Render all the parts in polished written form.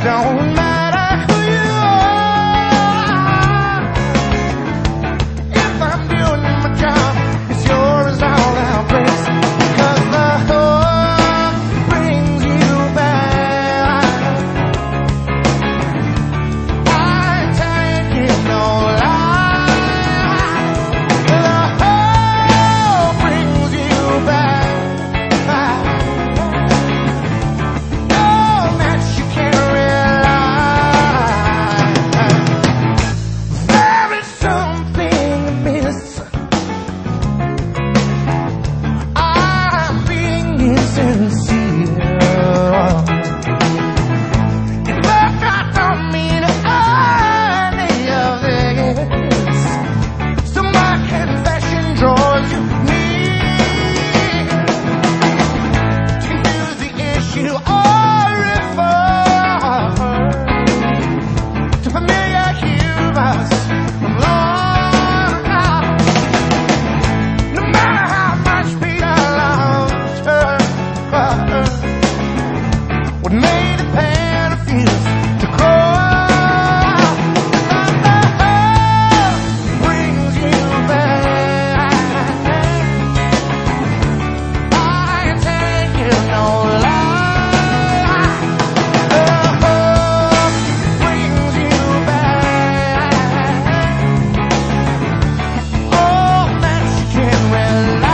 don't matter who you are. If I'm doing my job, it's yours all out place. Because the hook brings you back. I take it no lie. The hook brings you back. No match you can't realize. There is something amiss. I'm being insincere. If I don't mean any of this, so my confession draws you near to confuse the issue or refer to familiar humors from long ago. No matter how much Peter loved her, what made the pan refuse to grow brings you back. I take it no lie. The hook brings you back. Oh, man, she can't rely.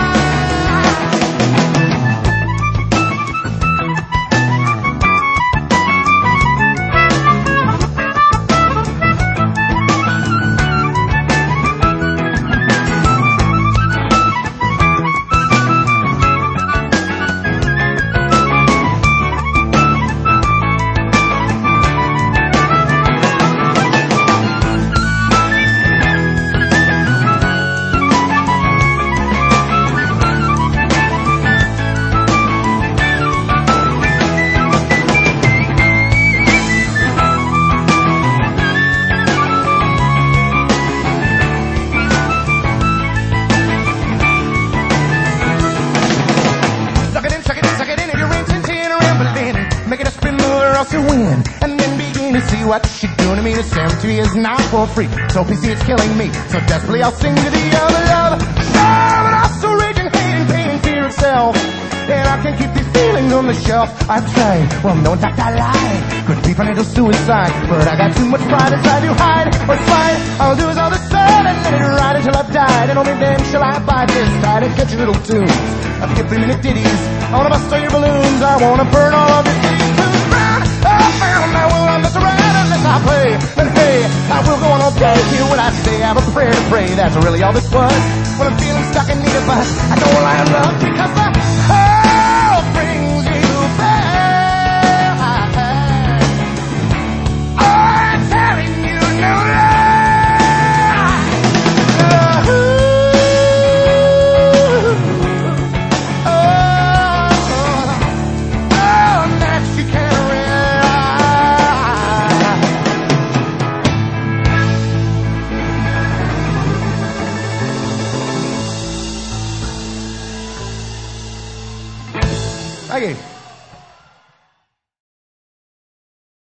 Suck it in if you're tin around Berlin. Make it a spin move or else you win. And then begin to see what she's doing to me. This empty is not for free. So PC it's killing me. So desperately I'll sing to the other love. But also raging hate and pain and fear itself. And I can't keep these feelings on the shelf. I've tried, well no in fact I lied. Could be financial suicide. But I got too much pride inside to hide or slide. All I'll do is all the sun and let it ride until I've died. And only then shall I abide this tide and catch your little tunes of 50-minute ditties. I wanna bust all your balloons. I wanna burn all of your cities to the ground. I will not mess around unless I play. And hey, I will go on all day. Hear what I say. I have a prayer to pray. That's really all this was. When I'm feeling stuck in need of us, I don't lie in love because the